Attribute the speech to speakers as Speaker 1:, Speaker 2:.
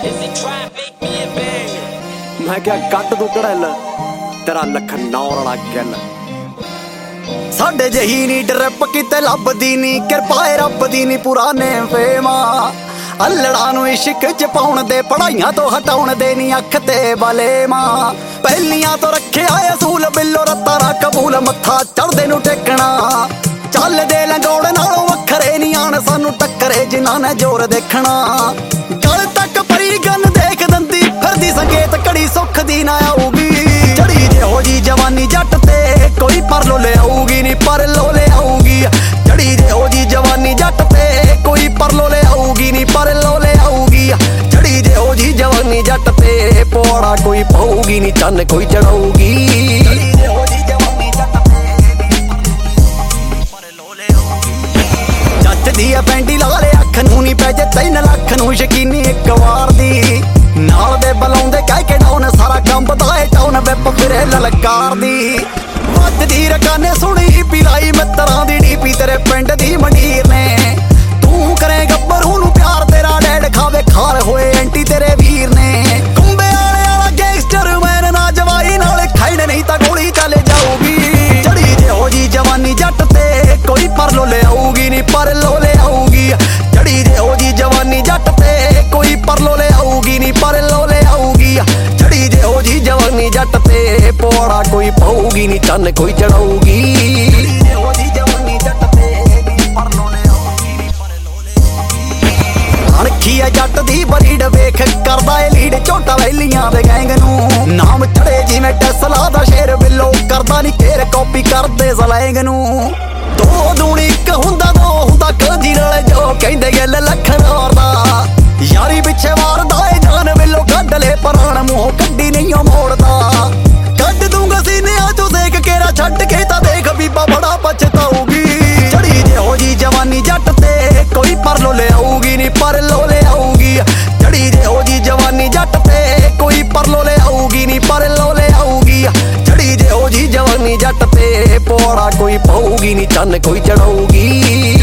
Speaker 1: मैं क्या कट तू कड़ल तेरा लखनौर वाला गल साडे जही नी ट्रिप किते लभदी नी किरपा रब दी नी पुराने फेमा अल्लड़ा नूं इश्क च पाउण दे पढ़ाइयां तो हटाउण दे नी अख ते बले मां पहलियां तो रखे आए असूल बिल्लो रत्ता रा कबूल मत्था चढ़दे नूं टेकना चलदे लंगौड़ नालों वखरे नी आण सानू टक्करे जिन्हां ने जोर देखना गल तक परी गन देख दंदी फिरदी संगेत कड़ी सुख दी ना आऊगी चढ़ी जेहो जी जवानी जट ते कोई पर लो ले आऊगी नी पर लो ले आऊगी चढ़ी जेहो जी जवानी जट ते कोई पर लो ले आऊगी नी पर लो ले आऊगी चढ़ी जेहो जी जवानी जट ते पौड़ा कोई पाऊगी नी चन्न कोई चढ़ाऊगी पैंडी ला ले अख नूं नी पै जे 3 लाख नूं यकीनी एक वार दी नाल दे बलाउंदे कह के डाउन सारा काम बताए टाउन विप फिरे ललकार दी वजदी रकाने सुनी पिलाई मित्तरां दी डीपी तेरे पिंड दी मंडीर ने तू करे गब्बरू नूं प्यार तेरा डैड खावे खार होए एंटी तेरे वीर ने कुंबे वाला गैंगस्टर मैन ना जवाई नाल खाइण नहीं तां गोली चले जाऊगी चढ़ी जेहो जी जवानी जट ते कोई पर लो ले आऊगी नी पर लो ले आऊगी चढ़ी जेहो जी जवानी जट ते कोई पर लो ले आऊगी नी पर लो ले आऊगी चढ़ी जेहो जी जवानी जट ते पौड़ा कोई पाऊगी नी चन्न कोई चढ़ाऊगी अणखी है जट दी बरीड वेख करदा ए लीड झोटा वैलियां दे गैंग नूं नाम चढ़े जिवें टेस्ला दा शेर बिल्लो करदा नी घेर कॉपी करदे सलैंग नूं दो दूनी इक हुंदा दो हुंदा कजी नाल जो कहंदे गल लखनौर दा यारी पिछे मारदा ए जान बिल्लो कढ ले प्राण मूंह कड्डी नहीं मोड़दा कढ दूंगा सीने चों सेक केरा छड्ड के तां देख बीबा बड़ा पछताऊगी चढ़ी जेहो जी जवानी जट ते कोई पर लो ले आऊगी नी पर लो ले आऊगी चढ़ी जेहो जी जवानी जट ते कोई पर लो ले आऊगी नी पर लो ले आऊगी चढ़ी जेहो जी जवानी जट ते पौड़ा कोई पाऊगी नी चन्न कोई चढ़ाऊगी।